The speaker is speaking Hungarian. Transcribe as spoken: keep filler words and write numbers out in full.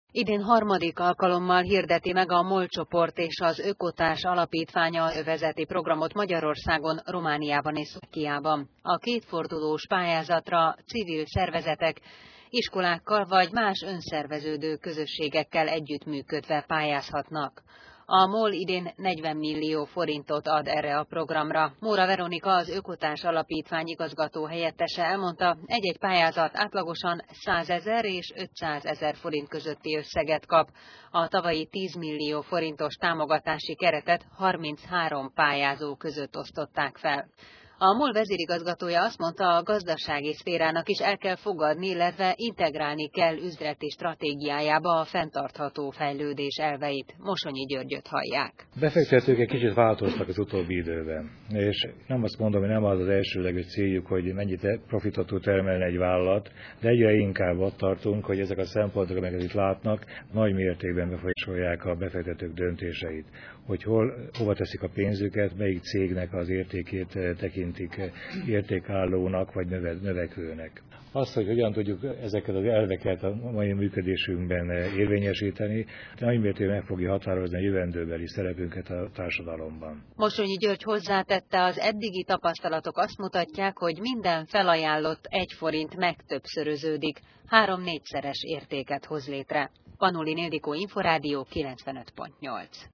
Idén harmadik alkalommal hirdeti meg a MOL csoport és az Ökotárs Alapítványa a övezeti programot Magyarországon, Romániában és Szlovákiában. A kétfordulós pályázatra civil szervezetek, iskolákkal vagy más önszerveződő közösségekkel együttműködve pályázhatnak. A MOL idén negyven millió forintot ad erre a programra. Móra Veronika, az Ökotárs Alapítvány igazgató helyettese elmondta, egy-egy pályázat átlagosan százezer és ötszázezer forint közötti összeget kap. A tavalyi tíz millió forintos támogatási keretet harminchárom pályázó között osztották fel. A MOL vezérigazgatója azt mondta, a gazdasági szférának is el kell fogadni, illetve integrálni kell üzleti stratégiájába a fenntartható fejlődés elveit. Mosonyi Györgyöt hallják. Befektetők egy kicsit változtak az utóbbi időben, és nem azt mondom, hogy nem az az elsőleges céljuk, hogy mennyit profitot tud termelni egy vállalat, de egyre inkább ott tartunk, hogy ezek a szempontok, amelyeket itt látnak, nagy mértékben befolyásolják a befektetők döntéseit, hogy hol, hova teszik a pénzüket, melyik cégnek az értékét tekintik értékállónak vagy növe, növekvőnek. Az, hogy hogyan tudjuk ezeket az elveket a mai működésünkben érvényesíteni, nagy mértékben meg fogja határozni a jövendőbeli szerepünket a társadalomban. Mosonyi György hozzátette, az eddigi tapasztalatok azt mutatják, hogy minden felajánlott egy forint megtöbbszöröződik, három-négyszeres értéket hoz létre. Panulin Ildikó, Inforádió kilencvenöt pont nyolc.